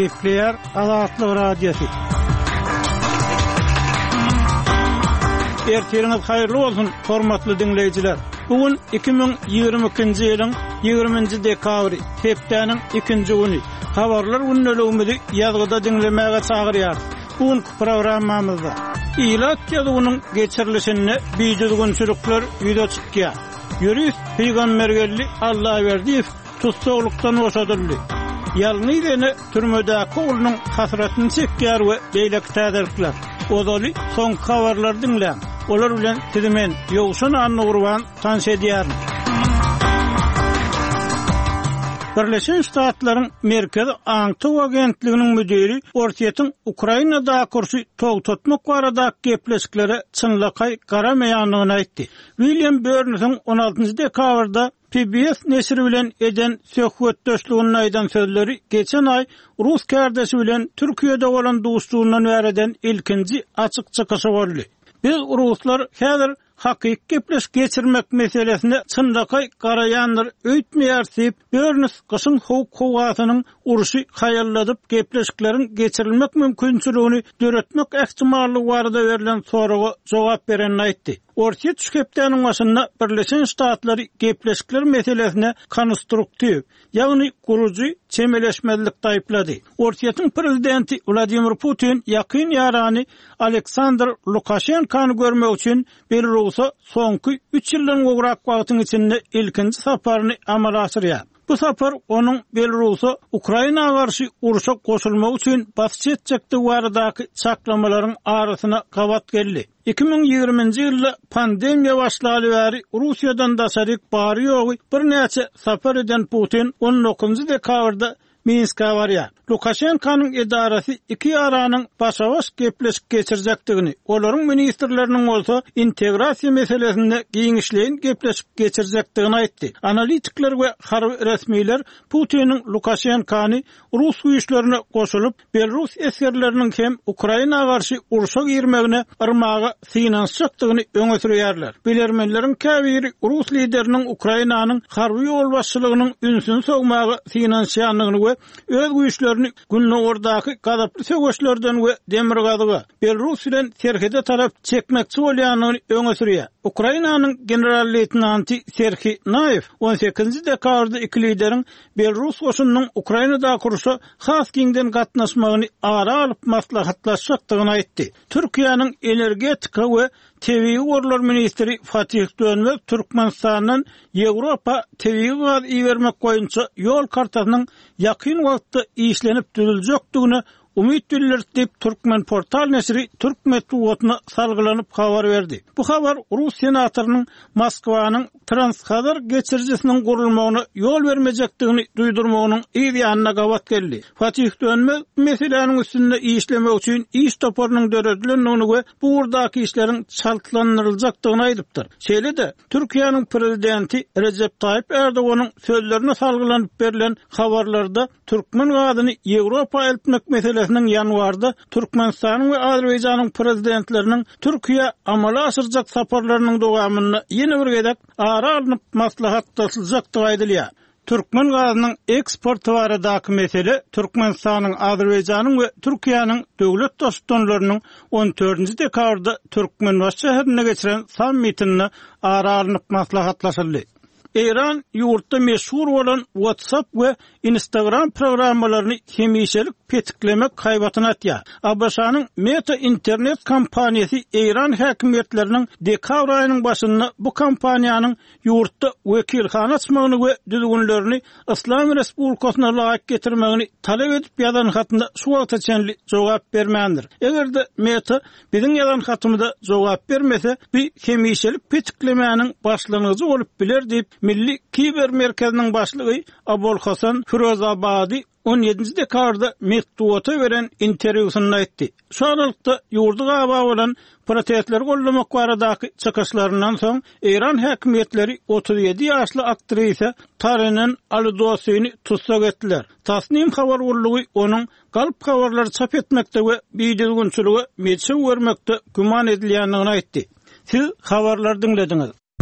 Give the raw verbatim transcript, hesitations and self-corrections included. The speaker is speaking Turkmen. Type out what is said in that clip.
Gepleyer Azatlyk Radiosu. Ertiriniz hayırlı olsun hormatly dinleyijiler. Bugün iki bin ýygrimi ikinji ýylyň ýygrimiňji dekabry, hepdeniň ikinji güni. Habarlar günnäligimizi ýazgyda dinlemäge çagyrýar. Bugün programmamyzda İlat ýazynyň geçirilişine biýdüzgünçülükler ýüze çykýar. Ýürüs peýgambergelli Allah berdiýew tutsaglykdan boşadyldy. Ýalny dene türmedäki oğlunyň hasratyny çekýär we beýlek täderlikler. Odaly soň habarlar dinlän. Olar bilen tidimen ýogşan anny gurban tanş edýär. Birleşen Ştatlaryň Merkezi Aňtyk agentliginiň müdiri Ortiýetin Ukrainada kursy togtatmak barada gepleşiklere çynlakay garamaýanlygyny aýtdy. William Burns'un on altynjy dekabrda P B S nesri bilen eden söhbetdeşliginiň aýdan sözleri geçen ay Rus kardeşi bilen Türkiýede bolan dostlugynyň bereden ilkinji açyk çykyşy boldy. Biz Ruslar häzir hakyky gepleş geçirmek meselesine çynlakay garaýandyr öýtmeýär diýip Burns gyşyň howk-howasynyň uruşy haýalladyp gepleşikleriň geçirilmek mümkinçiligini döretmek ähtimallygy barada berilen soraga jogap beren aýtdy. Ortiýet şüpdeniň başynda Birleşen Ştatlary gepleşikler meselesine konstruktiw, ýagny guruji çemeleşmezlik taýplady. Ortiýetiň prezidenti Vladimir Putin ýakyn ýarany Aleksandr Lukashenkany görmek üçin Belarusa soňky üç ýyldan gograk wagtyň içinde ilkinji saparyny amala asyrýar. Bu sapar onun Belarusa Ukraina garşy uruşa goşulmak üçin basy etjekdi baradaky çaklamalaryň arasyna gabat geldi. iki bin ýygrimiňji ýylda pandemiýa başlaly bäri Russiýadan daşaryk bary ýogy bir näçe sapar eden Putin on dokuzynjy dekabrda Minsk'a barýar. Lukashenkanyň edarasy iki ýaranyň başa-baş gepleşik geçirjekdigini, olaryň ministrleriniň bolsa integrasiýa meselesinde giňişleýin gepleşik geçirjekdigini aýtdy. Analitikler we harby resmiýler Putiniň Lukashenkany Rus güýçlerine goşulyp Belarus eskerleriniň hem Ukraina garşy uruşa girmegine yrmaga synanşykdygyny öňe sürýärler. Bilermenleriň käbiri Rus lideriniň Ukrainanyň harby ýol başçylygynyň ünsün sogmagy synanşýanlygyny we öz güýçlerini günne ordaky gadaply söwüşlerden we demir gazyga Belarus bilen Serhede tarap çekmekçi bolýanyny öňe sürýär. Ukrainanyň general-leytenanty Serhiy Nayev on sekizinji dekabrda iki lideriň Belarus goşunynyň Ukrainada kurşa has giňden gatnaşmagyny ara alyp maslahatlaşykdygyny aýtdy. Türkiýanyň energetika we Tebii Gorlar Ministri Fatih Dönmez Türkmenistanyň Ýewropa tebii gaz iýermek boýunça ýol kartasynyň ýakyn wagtda işlenip düzüljekdigine umyt bildirip Türkmen portal nesri Türk metbuatyna salgylanyp habar berdi. Bu habar Rus senatorynyň Moskwanyň Transkazar geçirjisiniň gurulmagyna ýol bermejekdigini duýdurmagynyň ýa-da gabat geldi. Fatih Dönmez meseleniň üstünde işlemek üçin iş toparynyň döredilendigini we bu urdaky işleriň çaltlandyryljakdygyny aýdypdyr. Şeýle-de Türkiýanyň prezidenti Recep Tayyip Erdoganyň sözlerine salgylanyp berilen habarlarda Türkmen gazyny Ýewropa eltmek meselesiniň ýanwarda Türkmenistanyň we Azerbaýjanyň prezidentleriniň Türkiýe amala asyrjak saparlarynyň dowamyny ýene bir gedek ara alynyp maslahatlaşyljakdygy aýdylýar. Türkmen gazynyň eksporty baradaky mesele Türkmenistanyň, Azerbaýjanyň we Türkiýanyň döwlet dostlarlarynyň on dördünji dekabrda Türkmenbaş şäherine geçiren sammitini ara alynyp maslahatlaşyldy. Iran ýurtda meşhur bolan WhatsApp we Instagram programmalaryny hemişelik petiklemek haýbatyna atýar. A B S-nyň Meta internet kompaniýasy Iran häkimetleriniň dekabr aýynyň başynda bu kompaniýanyň ýurtda wekilhana açmagyny we düzgünlerini Islam Respublikasyna laýyk getirmegini talep edip ýazan hatynda şu wagta çenli jogap bermändir. Egerde Meta biziň ýazan hatymyzda jogap bermese, bir hemişelik petiklemäniň başlanyjy bolup biler diýip Milli Kiber Merkeziniň başlygy Abul Hasan Firozabadi on ýedinji dekabrda Metbuata beren interwýusynda aýtdy. Şu aralykda ýurdu gaba bolan protestler gollamak baradaky çykyşlaryndan soň Iran häkimetleri otuz ýedi ýaşly aktrisa Tarenen Al-Dosyny tutsak etdiler. Tasnim habar urlugy onuň galyp habarlary çap etmekde we biýdilgünçiligi meçe bermekde güman edilýändigini aýtdy. Siz habarlar dinlediňiz.